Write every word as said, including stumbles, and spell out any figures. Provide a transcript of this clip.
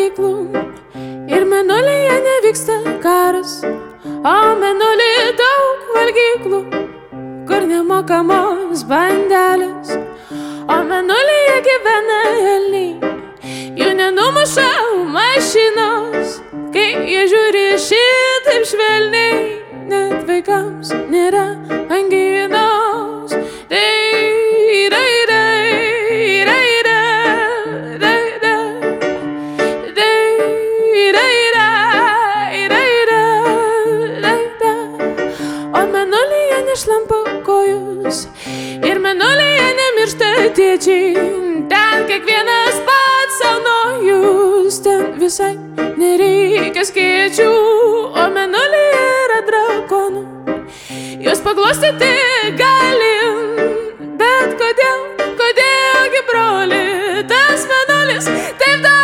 valgyklų ir mėnulyje nevyksta karas, o mėnulyje daug valgyklų, kur nemokamos bandelės, o mėnulyje gyvena elniai, jų nenumuša mašinos, kai jie žiūri šitaip švelniai, net vaikams nėra anginos. O mėnulyje nešlampa kojus ir mėnulyje nemiršta tėčiai, ten kiekvienas pats savo nojus, ten visai nereikia skėčių, o mėnulyje yra drakonų, juos paglostyti galim, bet kodėl, kodėlgi broli, tas mėnulis taip daug